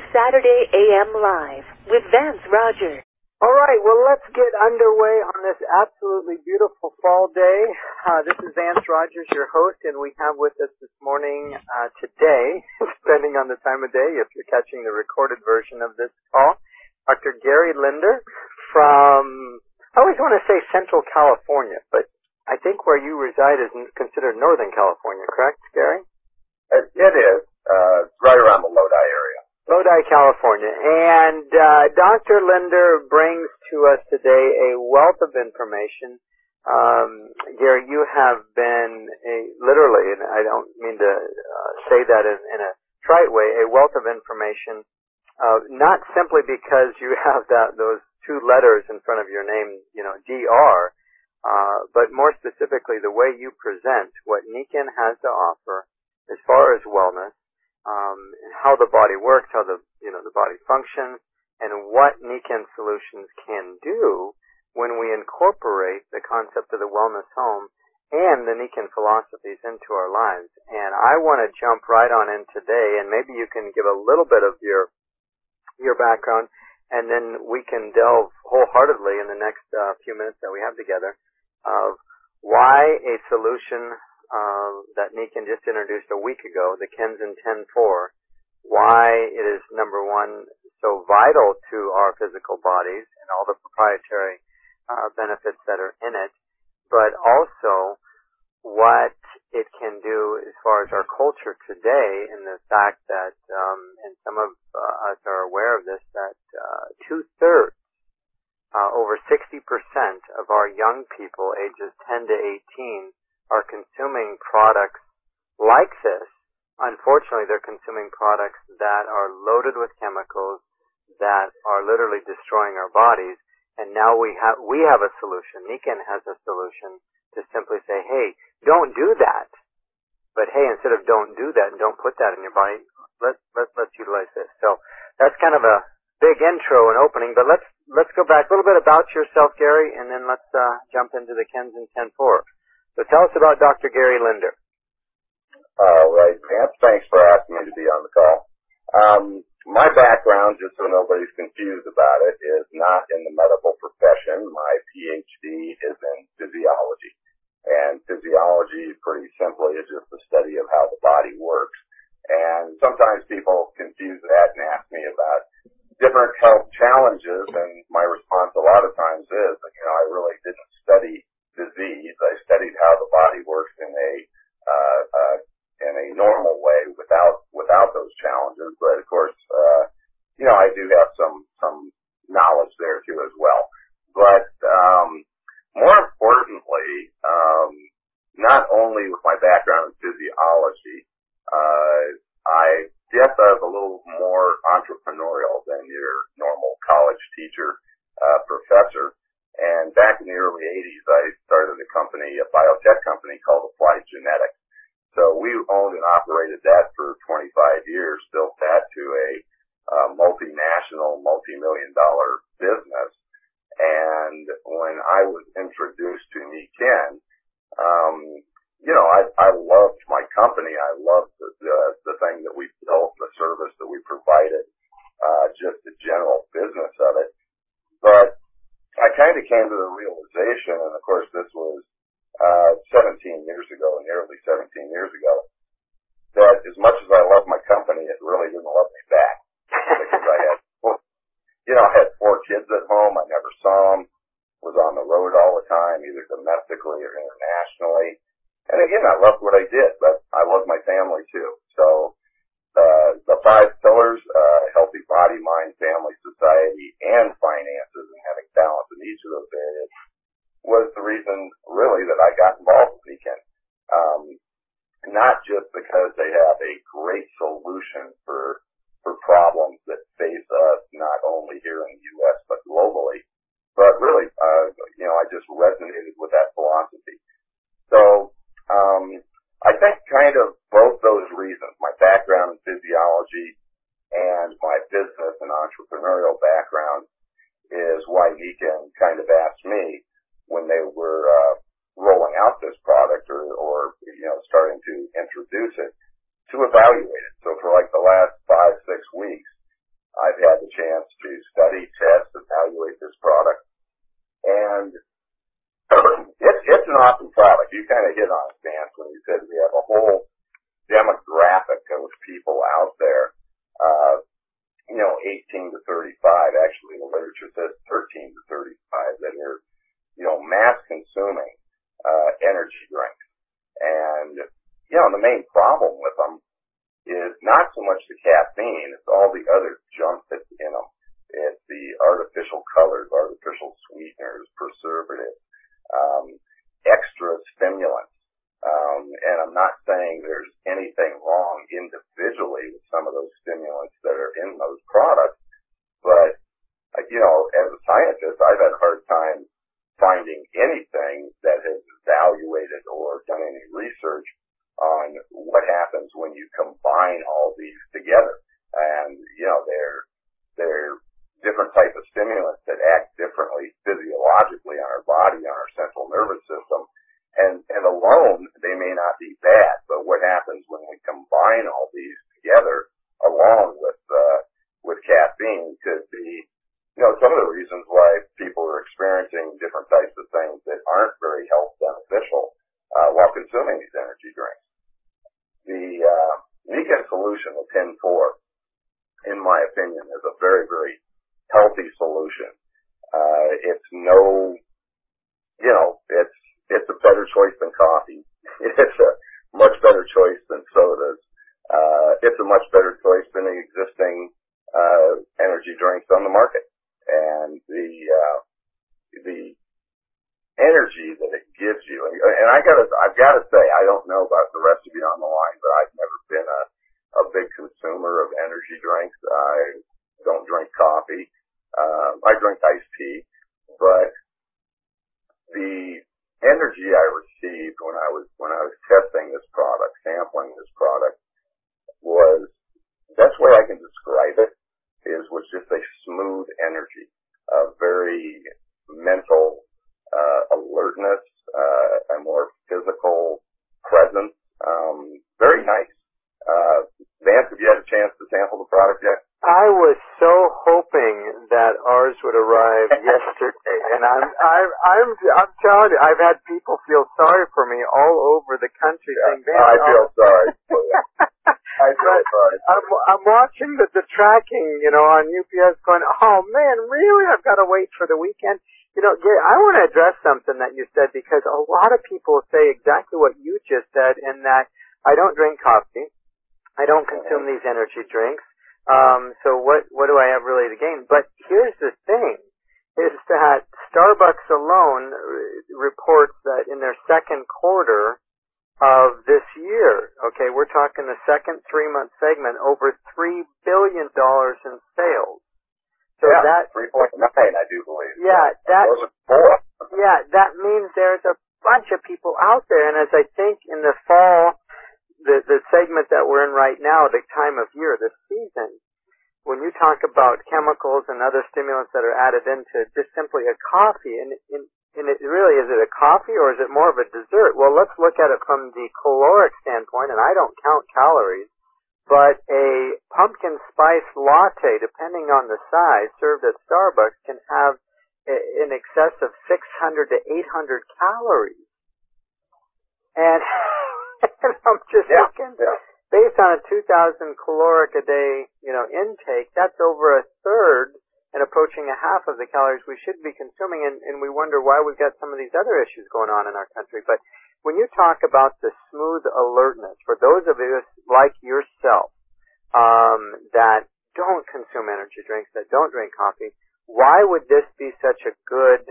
Saturday AM Live with Vance Rogers. All right, well, let's get underway on this absolutely beautiful fall day. This is Vance Rogers, your host, and we have with us this morning, today, depending on the time of day, if you're catching the recorded version of this call, Dr. Gary Linder from, I always want to say Central California, but I think where you reside is considered Northern California, correct, Gary? It is, right around the Lodi area. Lodi, California. And Dr. Linder brings to us today a wealth of information. Gary, you have been literally, and I don't mean to say that in a trite way, a wealth of information, not simply because you have those two letters in front of your name, DR, but more specifically the way you present what Nikken has to offer as far as wellness, how the body works, how the body functions, and what Nikken Solutions can do when we incorporate the concept of the wellness home and the Nikken philosophies into our lives. And I want to jump right on in today, and maybe you can give a little bit of your background, and then we can delve wholeheartedly in the next few minutes that we have together of why a solution that Nikken just introduced a week ago, the Kenzen 10-4, why it is, number one, so vital to our physical bodies and all the proprietary benefits that are in it, but also what it can do as far as our culture today, and the fact that, and some of us are aware of this, that two-thirds, over 60% of our young people ages 10 to 18 are consuming products like this. Unfortunately, they're consuming products that are loaded with chemicals that are literally destroying our bodies. And now we have a solution. Nikken has a solution to simply say, hey, don't do that. But hey, instead of don't do that and don't put that in your body, let's utilize this. So that's kind of a big intro and opening, but let's go back a little bit about yourself, Gary, and then let's jump into the Kenzen 10-4. So tell us about Dr. Gary Linder. All right, Vance. Thanks for asking me to be on the call. My background, just so nobody's confused about it, is not in the medical profession. My PhD is in physiology. And physiology, pretty simply, is just the study of how the body works. And sometimes people confuse that and ask me about different health challenges, and my response a lot of times is, I really didn't study disease. I studied how the body works in a normal way without those challenges. But of course, I do have some knowledge there too as well. But more importantly, not only with my background in physiology, I guess I was a little more entrepreneurial than your normal college teacher, professor. And back in the early 80s, I started a biotech company called Applied Genetics. So we owned and operated that for 25 years, built that to a multinational, multi-million-dollar business. And when I was introduced to Nikken, I loved my company. I loved the thing that we built, the service that we provided, just the general business of it. But I kind of came to the realization, and of course this was 17 years ago, nearly 17 years ago, that as much as I loved my company, it really didn't love me back. Because I had 4 kids at home. I never saw them. Was on the road all the time, either domestically or internationally. And again, I loved what I did, but I loved my family too. So the 5 pillars, healthy body, mind, family, society, and finances, and having balance in each of those areas, was the reason really that I got involved with Nikken. Not just because they have a great solution for problems that face us not only here in the U.S. but globally, but really, I just resonated with that philosophy. So I think kind of both those reasons, my background in physiology and my business and entrepreneurial background, is why Nikken kind of asked me when they were rolling out this product or starting to introduce it, to evaluate it. So for like the last 5-6 weeks, I've had the chance to study, test, evaluate this product, and it's an awesome product. You kind of hit on it, Vance, when you said we have a whole demographic of people out there, 18 to 35. Actually, the literature says 13 to 35 that are, mass consuming energy drinks. And, the main problem with them is not so much the caffeine, it's all the other junk that's in them. It's the artificial colors, artificial sweeteners, preservatives, extra stimulants. And I'm not saying there's anything wrong individually with some of those stimulants that are in those products, but, as a scientist, I've had a hard time finding anything that has evaluated or done any research on what happens when you combine all these together. And, they're different type of stimulants that act differently physiologically on our body, on our central nervous system. And alone, they may not be bad, but what happens when we combine all these together along with caffeine could be, some of the reasons why people are experiencing different types of things that aren't very health beneficial, while consuming these energy drinks. The, Niken solution, the 10-4, in my opinion, is a very, very healthy solution. It's it's a better choice than coffee. It's a much better choice than sodas. It's a much better choice than the existing energy drinks on the market. And the energy that it gives you, and I've got to say, I don't know about the rest of you on the line, but I've never been a big consumer of energy drinks. I don't drink coffee. I drink iced tea, but the energy I received when I was testing this product, sampling this product, was, best way I can describe it was just a smooth energy, a very mental alertness, a more physical presence, very nice. Vance, have you had a chance to sample the product yet? I was so hoping that ours would arrive yesterday, and I'm telling you, I've had people feel sorry for me all over the country saying, I feel sorry for you. I feel sorry. I'm watching the tracking, on UPS going, oh man, really? I've got to wait for the weekend. Gary, I want to address something that you said, because a lot of people say exactly what you just said, in that I don't drink coffee. I don't consume these energy drinks. So what do I have really to gain? But here's the thing, is that Starbucks alone reports that in their second quarter of this year, okay, we're talking the second 3-month segment, over $3 billion in sales. So that 3.9, I do believe. Yeah, those are 4. Yeah, that means there's a bunch of people out there, and as I think in the fall, the segment that we're in right now, the time of year, the season, when you talk about chemicals and other stimulants that are added into just simply a coffee, and it really, is it a coffee or is it more of a dessert? Well, let's look at it from the caloric standpoint, and I don't count calories, but a pumpkin spice latte, depending on the size, served at Starbucks can have in excess of 600 to 800 calories. And I'm just looking, based on a 2,000 caloric a day, intake, that's over a third and approaching a half of the calories we should be consuming, and we wonder why we've got some of these other issues going on in our country. But when you talk about the smooth alertness, for those of us like yourself, that don't consume energy drinks, that don't drink coffee, why would this be such a good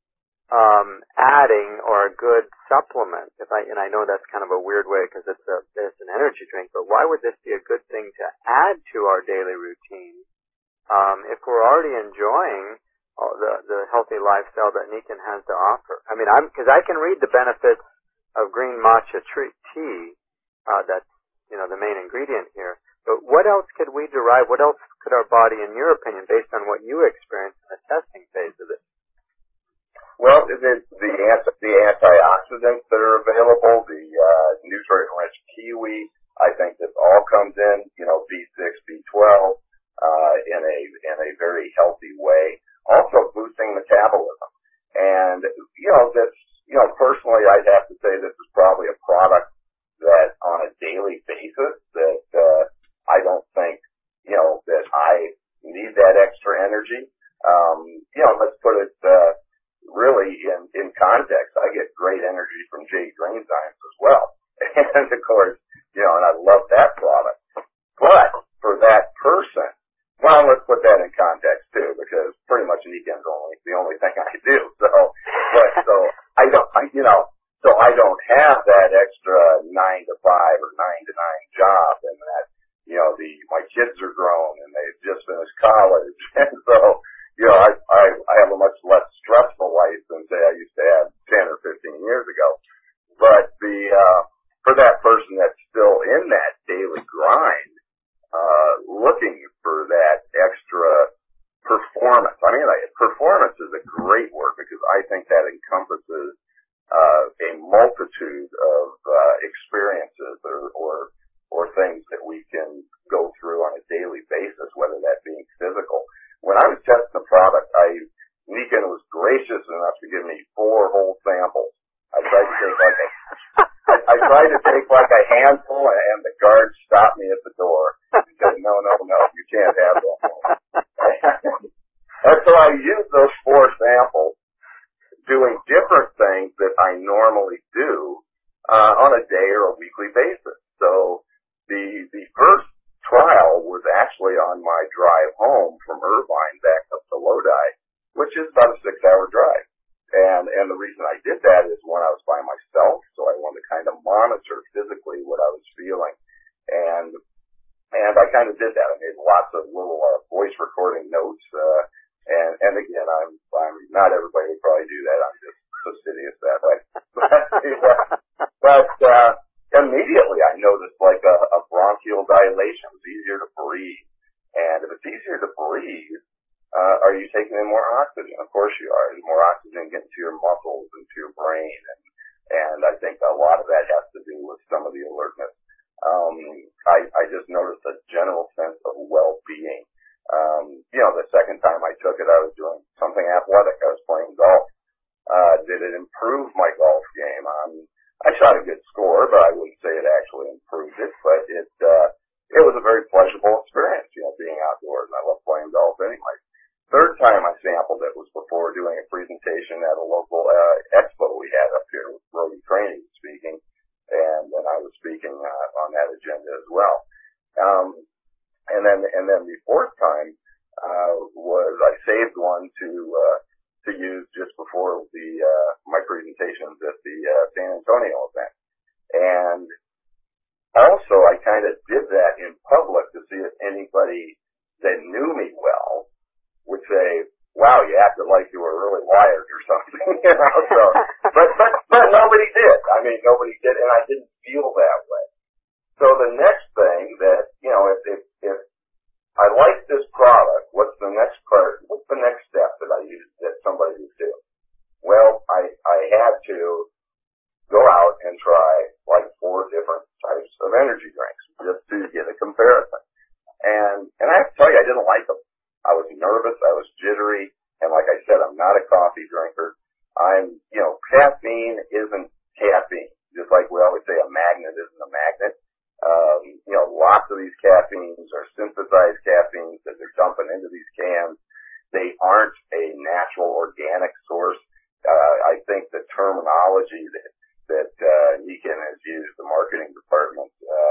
adding or a good supplement? And I know that's kind of a weird way because it's an energy drink, but why would this be a good thing to add to our daily routine if we're already enjoying the healthy lifestyle that Niken has to offer? I mean, because I can read the benefits of green matcha tea, that's the main ingredient here. But what else could we derive? What else could our body, in your opinion, based on what you experienced in the testing phase of it? Well, the antioxidants that are available, the nutrient-rich kiwi, I think this all comes in, B6, B12, in a energy from Jade Drainzymes as well. And of course, and I love that product. But for that person, well, let's put that in context too, because pretty much Niken's the only thing I do. So I don't have that extra 9 to 5 or 9 to 9 job, and that, my kids are grown and they've just finished college. And so, I have a much less stressful life than say I used to have 10 or 15 years ago. But for that person that's still in that daily grind, looking for that extra performance. I mean, performance is a great word because I think that encompasses a multitude of experiences or things that we can go through on a daily basis, whether that being physical. When I was testing the product, Niken was gracious enough to give me 4 whole samples. I tried to take like a handful, and the guard stopped me at the door and said, no, you can't have that. And so I used those 4 samples doing different things that I normally do on a day or a weekly basis. So the first trial was actually on my drive home from Irvine back up to Lodi, which is about a 6-hour drive. And the reason I did that is when I was by myself, so I wanted to kind of monitor physically what I was feeling. And I kind of did that. I made lots of little voice recording notes. And again, I'm not everybody would probably do that. I'm just fastidious that way. But immediately I noticed like a bronchial dilation. It was easier to breathe. And if it's easier to breathe, are you taking in more oxygen? Of course you are. There's more oxygen getting to your muscles and to your brain. And I think a lot of that has to do with some of the alertness. I just noticed a general sense of well-being. The second time I took it, I was doing something athletic. I was playing golf. Did it improve my golf game? I shot a good score, but I wouldn't say it actually improved it. But it was a very pleasurable experience, being outdoors. And I love playing golf anyway. Third time I sampled it was before doing a presentation at a local expo we had up here with Brody Craney speaking, and then I was speaking on that agenda as well. And then the fourth time was I saved one to use just before my presentations at the San Antonio event. And also I kind of did that in public to see if anybody that knew me well would say, wow, you acted like you were really wired or something, So, but nobody did. I mean, nobody did, and I didn't feel that way. So the next thing that, if I like this product, what's the next step that somebody would do? Well, I had to go out and try like 4 different types of energy drinks just to get a comparison. And I have to tell you, I didn't like them. I was nervous, I was jittery, and like I said, I'm not a coffee drinker. Caffeine isn't caffeine. Just like we always say, a magnet isn't a magnet. Lots of these caffeines are synthesized caffeines that they're dumping into these cans. They aren't a natural organic source. I think the terminology that Niken has used, the marketing department,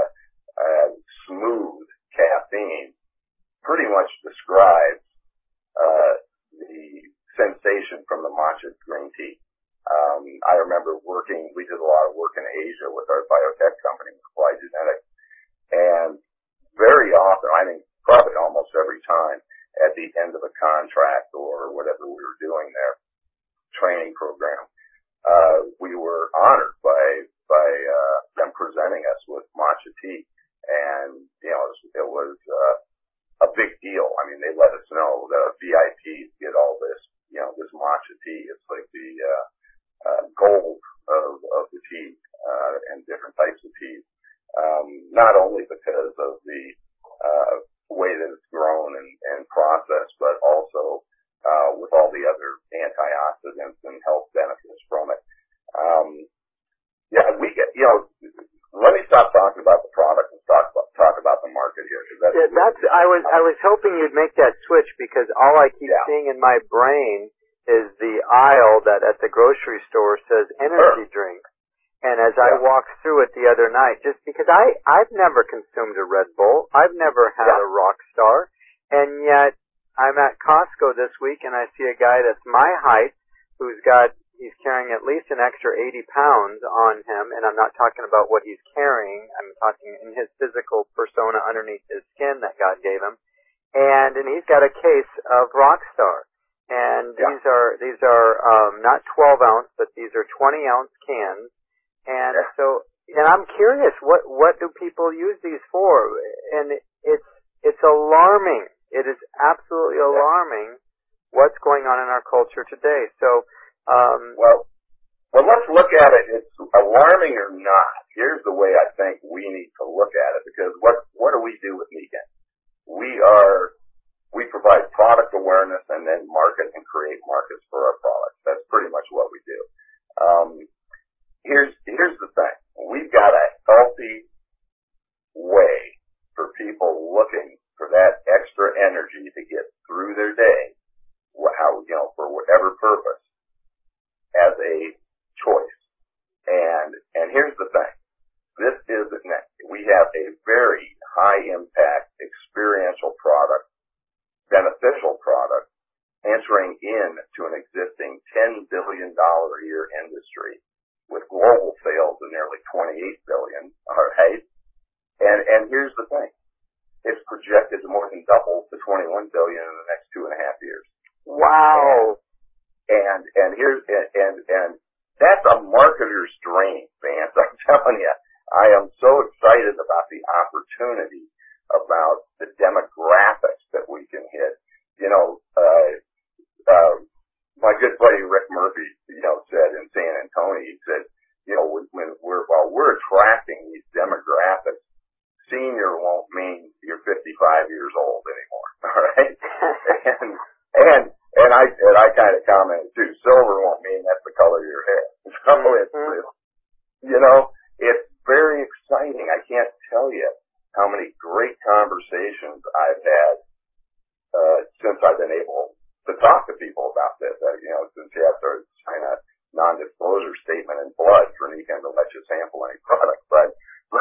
smooth caffeine, pretty much describes the sensation from the matcha green tea. I remember we did a lot of work in Asia with our biotech company, Fly Genetics, and very often, I think probably almost every time, at the end of a contract or whatever we were doing there, training program, we were honored by them presenting us with matcha tea, and it was a big deal. I mean, they let us know the VIPs get all this, this matcha tea. It's like the gold of the tea and different types of teas. Not only because of the way that it's grown and processed, but also with all the other antioxidants and health benefits from it. Let me stop talking about the product and talk about the market here. I was hoping you'd make that switch because all I keep seeing in my brain is the aisle that at the grocery store says energy drinks. And as I walked through it the other night, just because I've never consumed a Red Bull, I've never had a Rockstar, and yet I'm at Costco this week and I see a guy that's my height he's carrying at least an extra 80 pounds on him, and I'm not talking about what he's carrying, I'm talking in his physical persona underneath his skin that God gave him, and he's got a case of Rockstar. And these are not 12 ounce, but these are 20 ounce cans. And and I'm curious, what do people use these for? And it's alarming. It is absolutely alarming what's going on in our culture today. So, well, let's look at it. It's alarming or not. Here's the way I think we need to look at it, because what do we do with Nikken? We provide product awareness and then market and create markets for our products. That's pretty much what we do. Here's the thing. We've got a healthy way for people looking for that extra energy to get through their day, for whatever purpose, as a choice. And here's the thing. We have a very high impact experiential product, beneficial product, entering into an existing $10 billion a year industry with global sales of nearly $28 billion, all right? And here's the thing. It's projected to more than double to $21 billion in the next 2.5 years. Wow. And that's a marketer's dream, Vance. I'm telling you, I am so excited about the opportunity, about the demographics that we can hit. My good buddy Rick Murphy, said in San Antonio, he said, while we're attracting these demographics, senior won't mean you're 55 years old anymore. All right. and I kind of commented too, silver won't mean that's the color of your hair. So it's very exciting. I can't tell you how many great conversations I've had, since I've been able to talk to people about this. Since you have to sign a non-disclosure statement in blood for Nikken to let you sample any product. But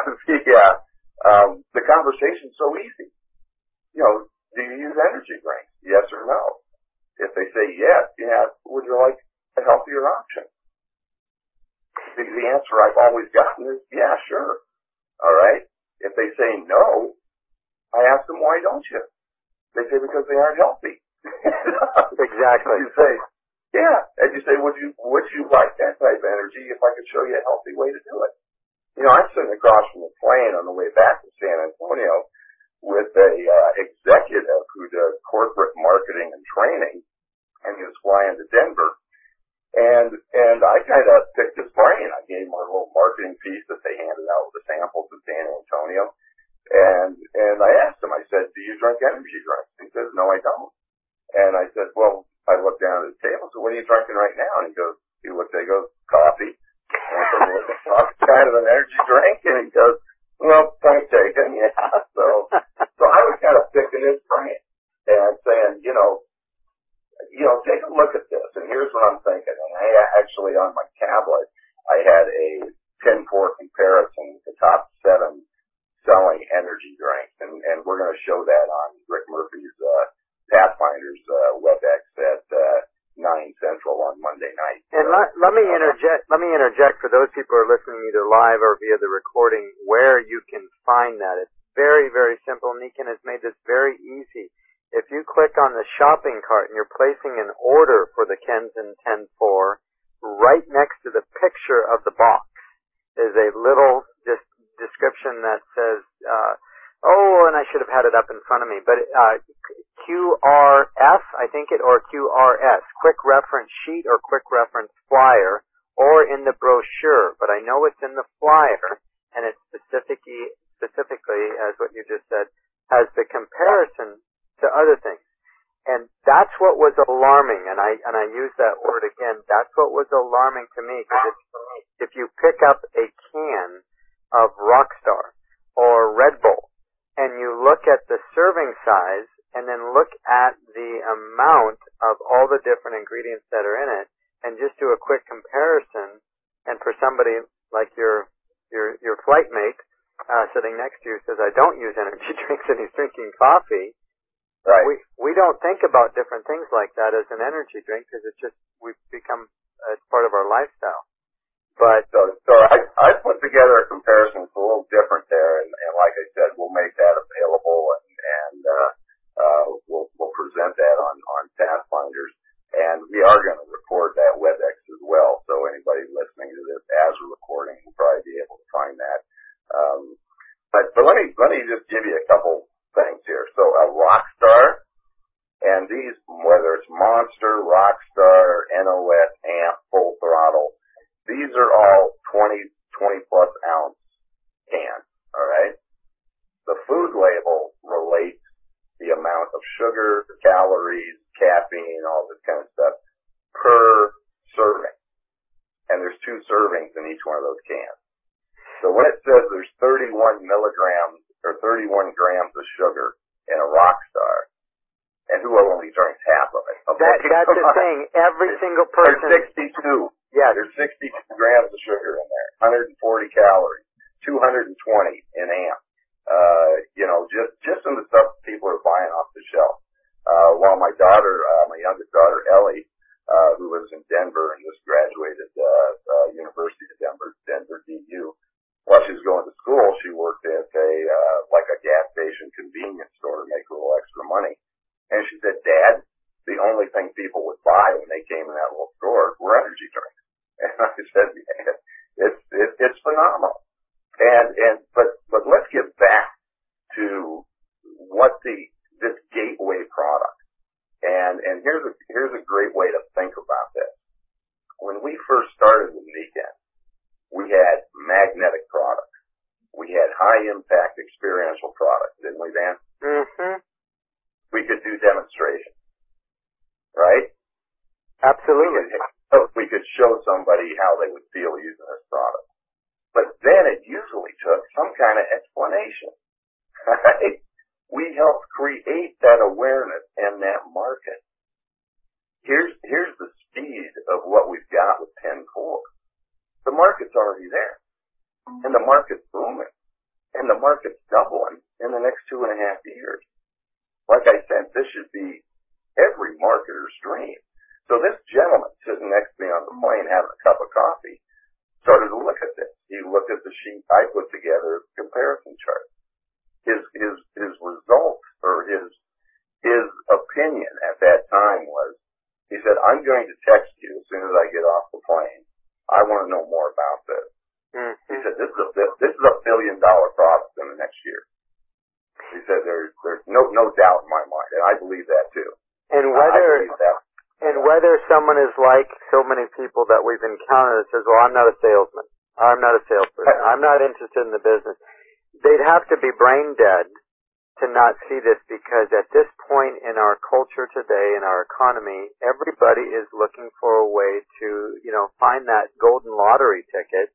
the conversation's so easy. Do you use energy drinks? Yes or no? If they say yes, would you like a healthier option? The answer I've always gotten is, yeah, sure. All right. If they say no, I ask them, why don't you? They say, because they aren't healthy. Exactly. You say, yeah. And you say, would you like that type of energy if I could show you a healthy way to do it? I'm sitting across from the plane on the way back to San Antonio with a executive who does corporate marketing and training, and he was flying to Denver. And I kind of picked his brain. I gave him a little marketing piece that they handed out with the samples in San Antonio. And I asked him, I said, do you drink energy drinks? He says, no, I don't. And I said, well, I looked down at the table, so what are you drinking right now? And he goes, coffee. And I said, well, what's kind of an energy drink? And he goes, well, point taken, yeah. So I was kind of picking his brain and saying, take a look at this. And here's what I'm thinking. And I actually, on my tablet, I had a 10-4 comparison with the top 7 selling energy drinks. And we're going to show that on Rick Murphy's Pathfinders WebEx at 9 Central on Monday night. And let me interject for those people who are listening either live or via the recording where you can find that. It's very, very simple. Nikken has made this very easy. If you click on the shopping cart and you're placing an order for the Kenzen 10-4, right next to the picture of the box is a little description that says, and I should have had it up in front of me, but QRF, I think or QRS, quick reference sheet or quick reference flyer, or in the brochure, but I know it's in the flyer, and it's specifically, as what you just said, has the comparison to other things. And that's what was alarming, and I use that word again, that's what was alarming to me, because if you pick up a can of Rockstar or Red Bull, and you look at the serving size, and then look at the amount of all the different ingredients that are in it and just do a quick comparison. And for somebody like your flight mate sitting next to you says, I don't use energy drinks and he's drinking coffee. Right. We don't think about different things like that as an energy drink because we've become, it's part of our lifestyle. But so I put together a comparison. It's a little different there, and like I said, we'll make that available, and we'll present that on Pathfinders, and we are going to record that WebEx as well. So anybody listening to this as a recording will probably be able to find that. But let me just give you a couple things here. So a Rockstar, and these, whether it's Monster, Rockstar, NOS, AMP, Full Throttle, these are all 20 plus ounce cans, alright? The food label relates the amount of sugar, calories, caffeine, all this kind of stuff per serving. And there's 2 servings in each one of those cans. So when it says there's 31 milligrams or 31 grams of sugar in a Rockstar, and who only drinks half of it? Okay? that's the thing. Every single person. There's 62. Yeah. There's 62 grams of sugar in there, 140 calories, 220 in AMP. Just in the stuff people are buying off the shelf. While my youngest daughter, Ellie, who lives in Denver and just graduated, University of Denver DU, while she was going to school, she worked at a gas station convenience store to make a little extra money. And she said, Dad, the only thing people would buy when they came in that little store were energy drinks. And I said, it's phenomenal. But let's get back to what this gateway product. And here's a great way to think about this. When we first started with Niken, we had magnetic products. We had high impact experiential products, didn't we, Dan? Mm-hmm. We could do demonstrations, right? Absolutely. We could show somebody how they would feel using this product. But then it usually took some kind of explanation, right? We helped create that awareness and that market. Here's the speed of what we've got with 10-4. The market's already there. And the market's booming. And the market's doubling in the next 2.5 years. Like I said, this should be every marketer's dream. So this gentleman sitting next to me on the plane having a cup of coffee started to look at this. He looked at the sheet I put together, comparison chart. His results or his opinion at that time was, he said, I'm going to text you as soon as I get off the plane. I want to know more about this. Mm-hmm. He said, this is a $1 billion product in the next year. He said, there's no doubt in my mind, and I believe that too. And whether someone is like so many people that we've encountered that says, well, I'm not a salesman. I'm not a salesperson. I'm not interested in the business. They'd have to be brain dead to not see this, because at this point in our culture today, in our economy, everybody is looking for a way to, find that golden lottery ticket,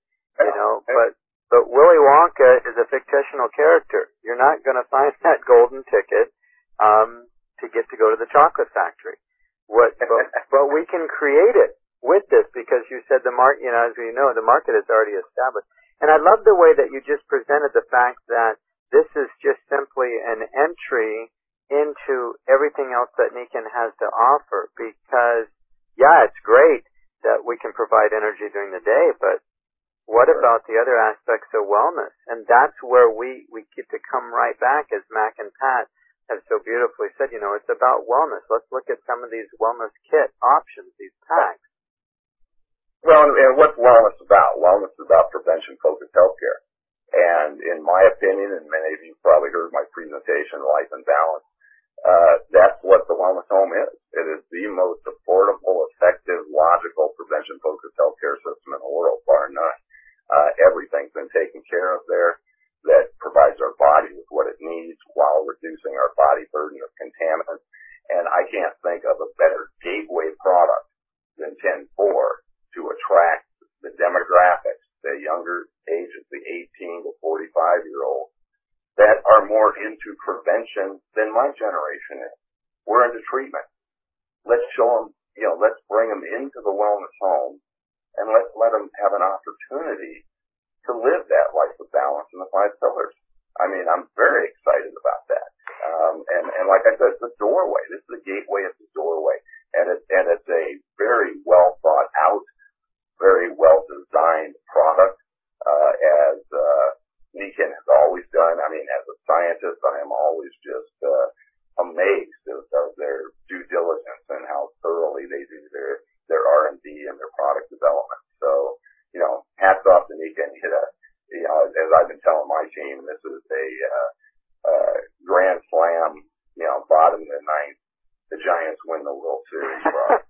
but Willy Wonka is a fictional character. You're not going to find that golden ticket, to get to go to the chocolate factory. But we can create it with this, because you said the market, as we know, the market is already established. And I love the way that you just presented the fact that this is just simply an entry into everything else that Niken has to offer, because, it's great that we can provide energy during the day, but what about the other aspects of wellness? And that's where we get to come right back, as Mac and Pat have so beautifully said, it's about wellness. Let's look at some of these wellness kit options, these packs. Well, and what's wellness about? Wellness is about prevention-focused healthcare. And in my opinion, and many of you probably heard my presentation, Life in Balance, that's what the wellness home is. It is the most affordable, effective, logical, prevention-focused healthcare system in the world, bar none. Everything's been taken care of there that provides our body with what it needs while reducing our body burden of contaminants. And I can't think of a better gateway product than 10-4 to attract the demographics, the younger ages, the 18 to 45-year-olds, that are more into prevention than my generation is. We're into treatment. let's show them, let's bring them into the wellness home and let's let them have an opportunity to live that life of balance in the 5 pillars. I mean, I'm very excited about that. And like I said, it's a doorway. This is a gateway. It's a doorway. And it's a very well thought out, very well designed product, as Nikken has always done. I mean, as a scientist, I am always just amazed of their due diligence and how thoroughly they do their R&D and their product development. So, hats off to Nikken. As I've been telling my team, this is a grand slam, bottom of the ninth. The Giants win the World Series.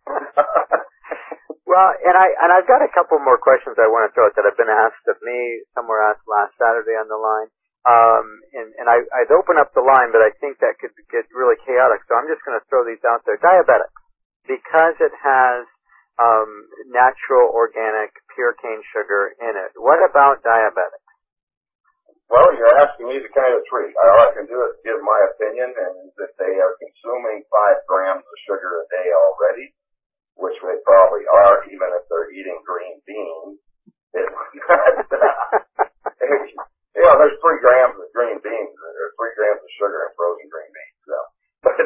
Well, and I've got a couple more questions I want to throw out that have been asked of me. Some were asked last Saturday on the line. And I'd open up the line, but I think that could get really chaotic. So I'm just going to throw these out there. Diabetics, because it has natural, organic, pure cane sugar in it. What about diabetics? Well, you're asking me to kind of treat. All I can do is give my opinion, and if they are consuming 5 grams of sugar a day already, which they probably are, even if they're eating green beans, there's 3 grams of green beans, or 3 grams of sugar in frozen green beans. So, but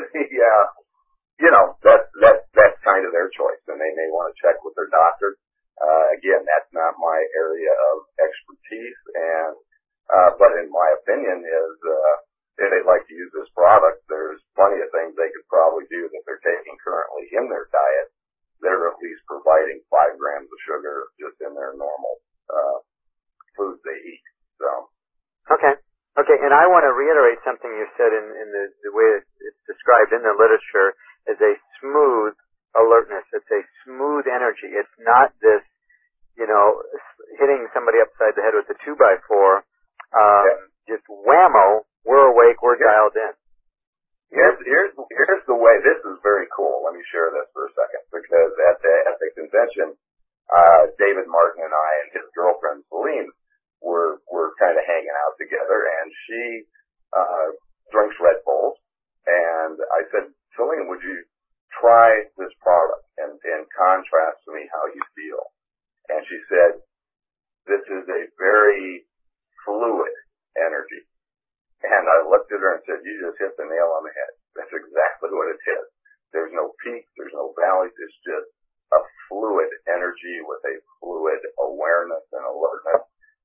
that's kind of their choice, and they may want to check with their doctor. Again, that's not my area of expertise, but in my opinion is, if they'd like to use this product, there's plenty of things they could probably do that they're taking currently in their diet. They're at least providing 5 grams of sugar just in their normal foods they eat. So. Okay, and I want to reiterate something you said in the way it's described in the literature as a smooth alertness. It's a smooth energy. It's not this, hitting somebody upside the head with a 2x4. Just whammo, we're awake, we're dialed in. Here's the way. This is very cool. Let me share this for a second, because at the convention, David Martin and I and his girlfriend Celine were kind of hanging out together, and she drinks Red Bulls, and I said, Celine, would you try this product and contrast to me how you feel? And she said, this is a very fluid energy. And I looked at her and said, you just hit the nail on the head. That's exactly what it is. There's no peaks, there's no valleys. It's just a fluid energy with a fluid awareness and alertness.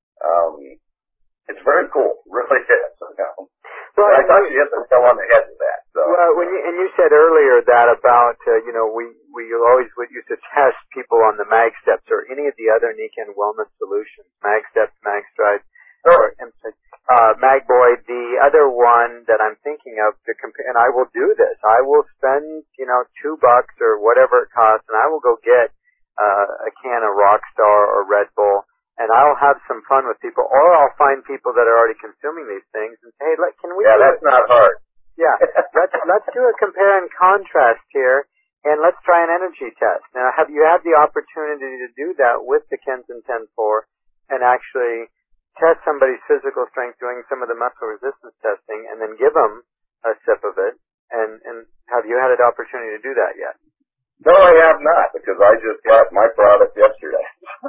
It's very cool. Really is. Well, I thought you hit the nail on the head with that. So. Well, you said earlier that about, we always would used to test people on the Mag Steps or any of the other Nikken wellness solutions, Mag Steps, Mag Strides, or Magboy. The other one that I'm thinking of to compare, and I will do this. I will spend, $2 or whatever it costs, and I will go get a can of Rockstar or Red Bull, and I'll have some fun with people, or I'll find people that are already consuming these things and say, hey, can we? Yeah, that's not hard. Yeah, let's do a compare and contrast here, and let's try an energy test. Now, have you had the opportunity to do that with the Kenzen 10-4 and actually test somebody's physical strength doing some of the muscle resistance testing and then give them a sip of it? And have you had an opportunity to do that yet? No, I have not, because I just got my product yesterday.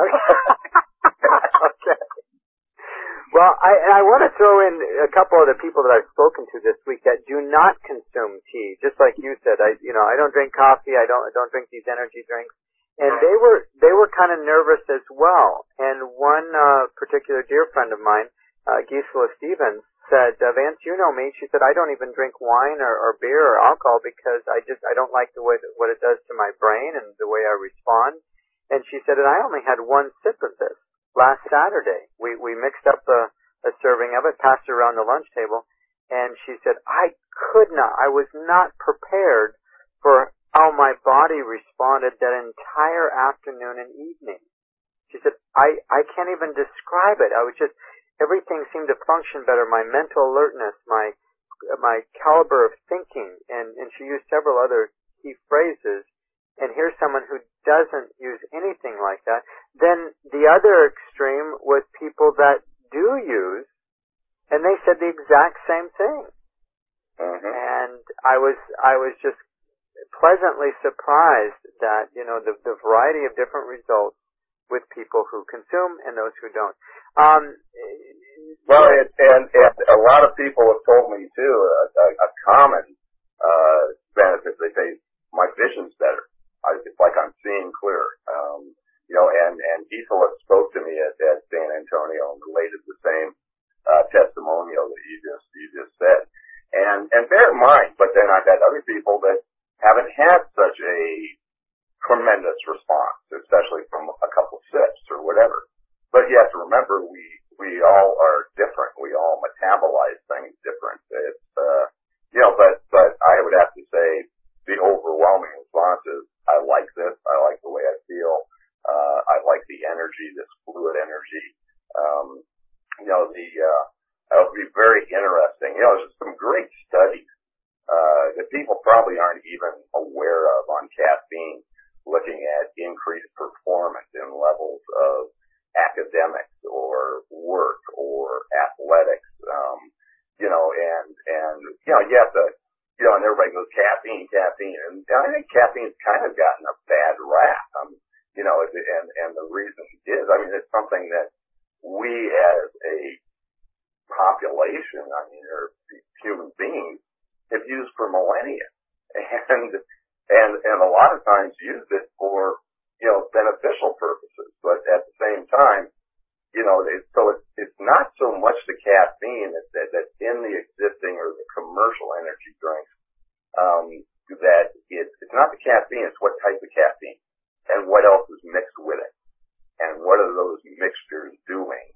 Okay. Well, I want to throw in a couple of the people that I've spoken to this week that do not consume tea. Just like you said, I don't drink coffee. I don't drink these energy drinks. And they were kind of nervous as well. And one particular dear friend of mine, Gisela Stevens, said, Vance, you know me. She said, I don't even drink wine or beer or alcohol because I don't like the way what it does to my brain and the way I respond. And she said, and I only had 1 sip of this last Saturday. We mixed up a serving of it, passed it around the lunch table, and she said, I was not prepared for how my body responded that entire afternoon and evening. She said, I can't even describe it. Everything seemed to function better. My mental alertness, my caliber of thinking, and she used several other key phrases. And here's someone who doesn't use anything like that. Then the other extreme was people that do use, and they said the exact same thing. Mm-hmm. And I was just pleasantly surprised that, the variety of different results with people who consume and those who don't. Well, and a lot of people have told me too, a common benefit. They say my vision's better. It's like I'm seeing clearer. And Gisela spoke to me at San Antonio and related the same testimonial that you just said. And bear in mind, but then I've had other people that haven't had such a tremendous response, especially from a couple sips or whatever. But you have to remember, we all are different. We all metabolize things different. It's, but I would have to say the overwhelming response is, I like this. I like the way I feel. I like the energy, this fluid energy. It'll be very interesting. There's some great studies, that people probably aren't even aware of on caffeine, looking at increased performance in levels of academics or work or athletics, you have to, and everybody goes caffeine, and I think caffeine's kind of gotten a bad rap, and the reason is, it's something that we as a population, or human beings, have used for millennia, and a lot of times used it for, beneficial purposes, but at the same time, it's not so much the caffeine that's in the existing or the commercial energy drinks, that it's not the caffeine, it's what type of caffeine and what else is mixed with it, and what are those mixtures doing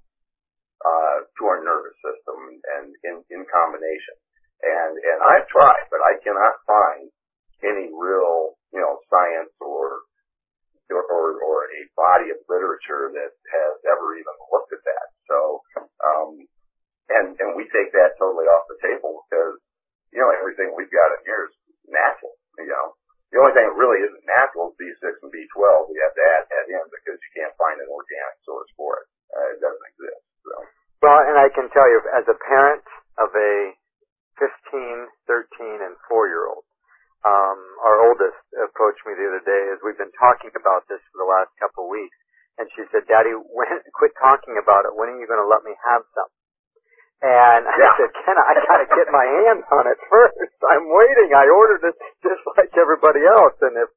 to our nervous system and in combination. And I've tried, but I cannot find any real, science or a body of literature that has ever even looked at that. So, and we take that totally off the table because, everything we've got in here is natural, The only thing that really isn't natural is B6 and B12. We have to add in because you can't find an organic source for it. It doesn't exist. So. Well, and I can tell you, as a parent of a 15, 13, and 4-year-old, our oldest approached me the other day as we've been talking about this for the last couple of weeks, and she said, "Daddy, quit talking about it. When are you going to let me have some?" And I said, "Ken, I got to get my hands on it first. I'm waiting. I ordered it just like everybody else, and if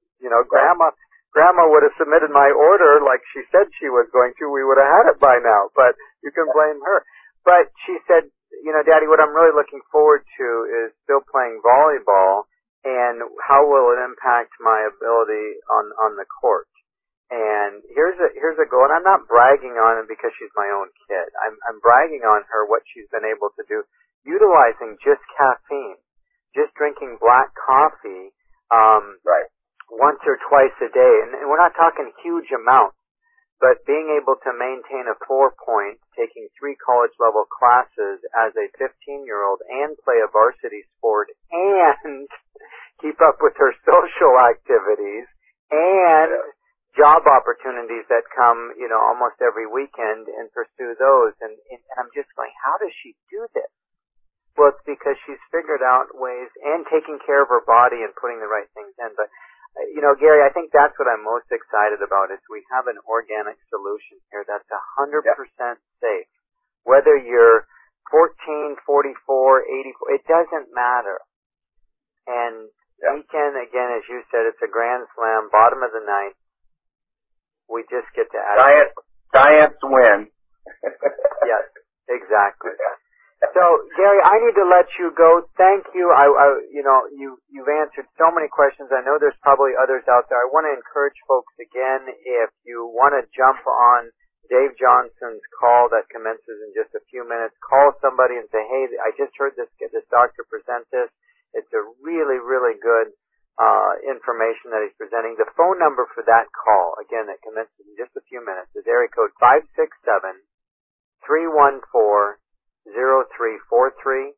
Grandma would have submitted my order like she said she was going to, we would have had it by now. But you can blame her." But she said, "Daddy, what I'm really looking forward to is still playing volleyball. And how will it impact my ability on the court?" And here's a goal, and I'm not bragging on it because she's my own kid. I'm bragging on her what she's been able to do, utilizing just caffeine, just drinking black coffee, right, once or twice a day, and we're not talking huge amounts, but being able to maintain a 4-point, taking 3 college-level classes as a 15-year-old and play a varsity sport and keep up with her social activities and job opportunities that come, almost every weekend and pursue those. And I'm just going, how does she do this? Well, it's because she's figured out ways and taking care of her body and putting the right things in. But, Gary, I think that's what I'm most excited about is we have an organic solution here that's 100% safe. Whether you're 14, 44, 84, it doesn't matter. And weekend, again, as you said, it's a grand slam, bottom of the ninth. We just get to add Giants win. Yes, exactly. So, Gary, I need to let you go. Thank you. You've answered so many questions. I know there's probably others out there. I want to encourage folks again, if you want to jump on Dave Johnson's call that commences in just a few minutes, call somebody and say, "Hey, I just heard this doctor present this. It's a really, really good information that he's presenting." The phone number for that call, again, that commences in just a few minutes, is area code 567-314-0343,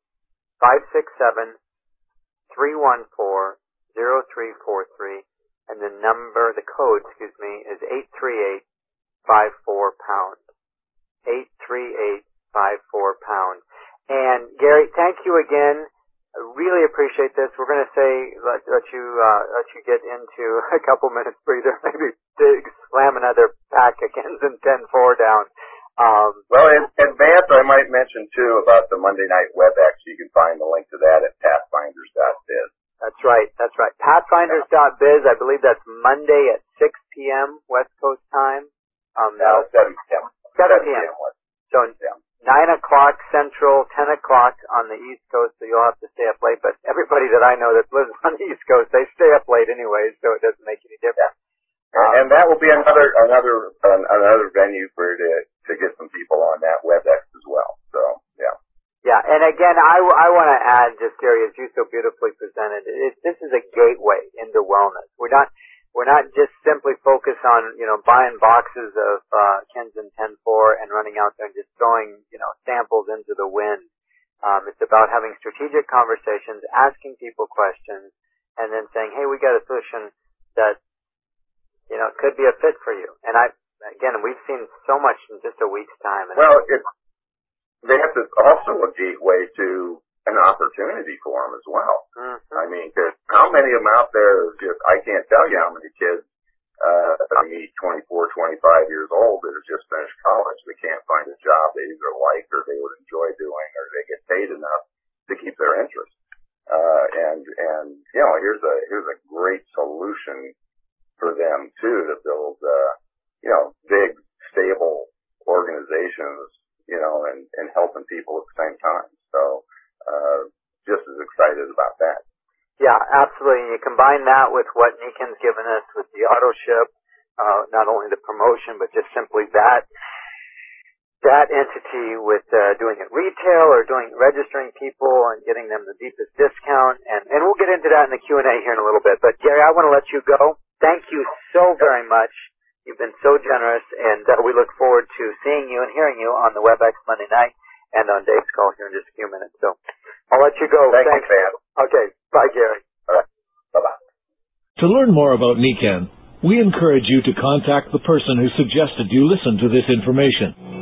567-314-0343, and the code, is 838-54-POUND. 838-54-POUND. And Gary, thank you again I really appreciate this. We're going to let you get into a couple minutes breather, maybe slam another pack of Kensington 10-4 down. Well, in advance, I might mention too about the Monday night WebEx. You can find the link to that at pathfinders.biz. That's right. Pathfinders.biz. I believe that's Monday at 6 p.m. West Coast time. 7 p.m. 7 p.m. So 9 o'clock Central, 10 o'clock on the East Coast, so you'll have to stay up late. But everybody that I know that lives on the East Coast, they stay up late anyway, so it doesn't make any difference. And that will be another venue for to get some people on that WebEx as well. So, yeah. Yeah, and again, I want to add, just Gary, as you so beautifully presented, this is a gateway into wellness. We're not just simply focused on, buying boxes of Kensington 10-4 and running out there and just throwing, samples into the wind. It's about having strategic conversations, asking people questions, and then saying, hey, we got a solution that, could be a fit for you. And we've seen so much in just a week's time. Well, that's also a gateway to an opportunity for them as well. Mm-hmm. I mean, how many of them out there I can't tell you how many kids, 24, 25 years old that have just finished college. They can't find a job they either like or they would enjoy doing or they get paid enough to keep their interest. Here's a great solution for them too to build, big, stable organizations, and helping people at the same time. So, just as excited about that. Yeah, absolutely. You combine that with what Niken's given us with the auto ship, not only the promotion, but just simply that entity with doing it retail or registering people and getting them the deepest discount. And we'll get into that in the Q&A here in a little bit. But Gary, I want to let you go. Thank you so very much. You've been so generous, and we look forward to seeing you and hearing you on the WebEx Monday night and on Dave's call here in just a few minutes. So I'll let you go. Thanks, man. Okay. Bye, Gary. All right. Bye-bye. To learn more about Niken, we encourage you to contact the person who suggested you listen to this information.